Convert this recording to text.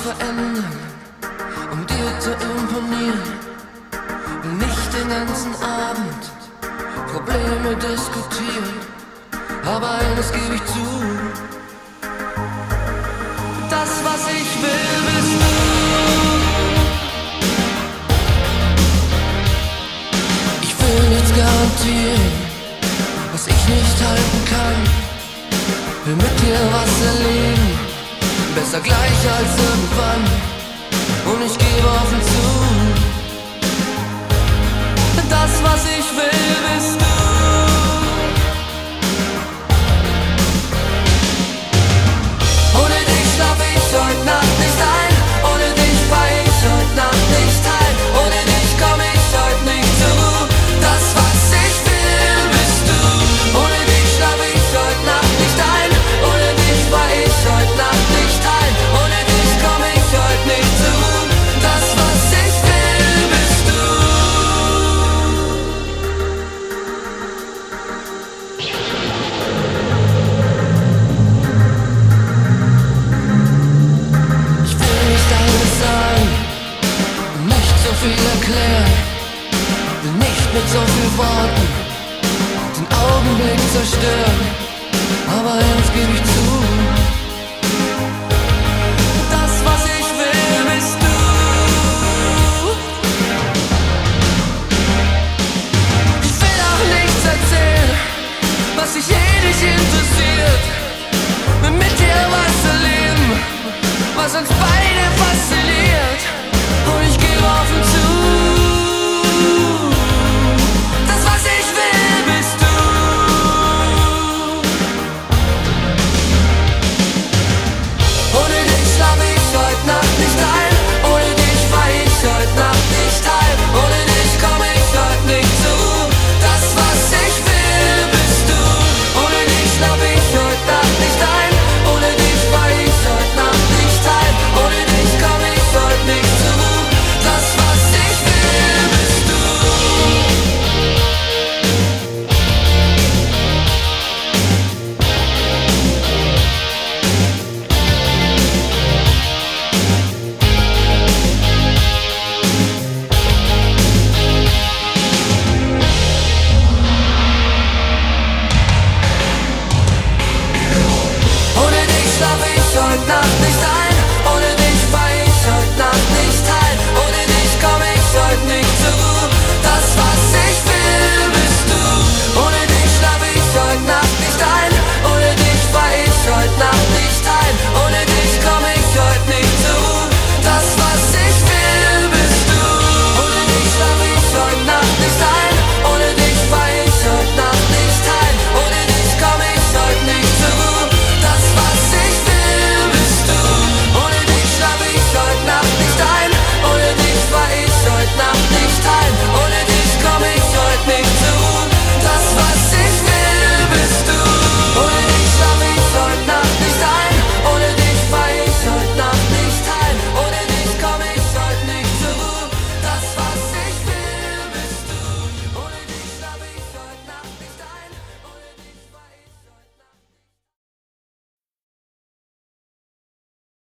verändern, um dir zu imponieren. Will nicht den ganzen Abend Probleme diskutieren, aber eines gebe ich zu: das, was ich will, bist du. Ich will nichts garantieren, was ich nicht halten kann. Will mit dir was erleben, besser gleich als irgendwann. Und ich gebe offen zu: das, was ich will, bist du. Ohne dich schlaf ich heute Nacht nicht ein. Ohne dich fahr ich heute Nacht nicht heim. Ohne dich komm ich heute nicht zur Ruhe. Das, was ich will, bist du. Ohne dich schlaf ich heute Nacht nicht ein. Ohne dich fahr ich heute Nacht nicht heim. Ohne dich komm ich heute nicht zur Ruhe. Das, was ich will, bist du. Ich will nicht alles sagen und nicht so viel erklären. Will nicht mit so viel Worten den Augenblick zerstören. Aber eins gebe ich zu: